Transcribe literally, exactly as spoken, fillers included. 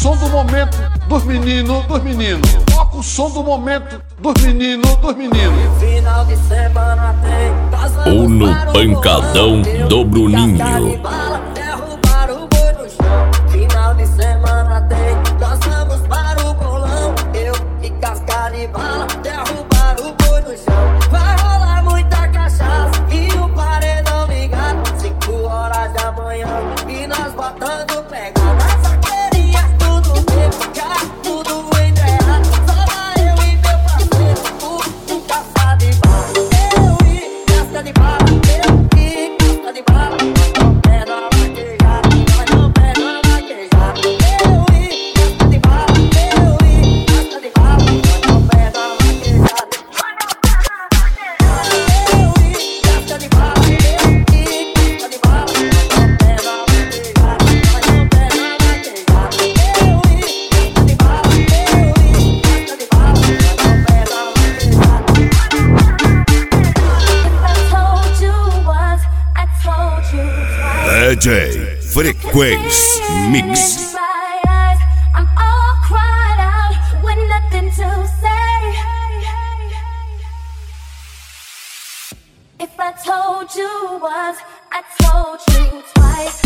som do momento dos meninos, dos meninos. Toca o som do momento dos meninos, dos meninos. Final de semana tem Ou no pancadão do Bruninho. Derrubar o boi no chão. Final de semana tem, nós vamos para o bolão. Eu e casca de bala, derrubar o boi no chão. Vai rolar muita cachaça e o paredão ligado. Cinco horas da manhã e nós botando pegada. Essa queria tudo mesmo, já tudo enterrado. Só vai eu e meu parceiro, o, o casca de bala. Eu e casca de bala, eu e casca de bala. Não pega a vaquejada, nós não pega a vaquejada. Eu e casca de bala, eu e casca de bala. Nós não pega a vaquejada. Eu e casca de bala, eu e casca de bala. Não pega a vaquejada, nós não pega a vaquejada. Eu e casca de bala, eu e casca de bala. Nós não pega a vaquejada. I told you once, I told you twice. D J Frequência Mix. My eyes, I'm all cried out with nothing to say. If I told you once, I told you twice.